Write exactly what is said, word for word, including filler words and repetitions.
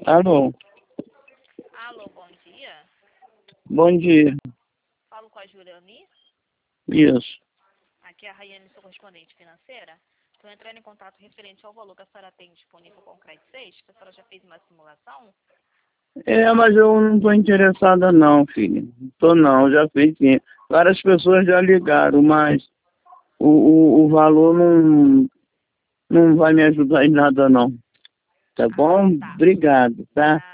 Alô, Alô, bom dia. bom dia. Falo com a Juliane. Isso. Aqui é a Rayane, sua correspondente financeira. Estou entrando em contato referente ao valor que a senhora tem disponível com o Crédito seis, que a senhora já fez uma simulação. É, mas eu não estou interessada não, filha. Tô não, já fiz sim. Várias pessoas já ligaram, mas o, o, o valor não, não vai me ajudar em nada não. Tá Ah, bom? tá. Obrigado, tá? Tá.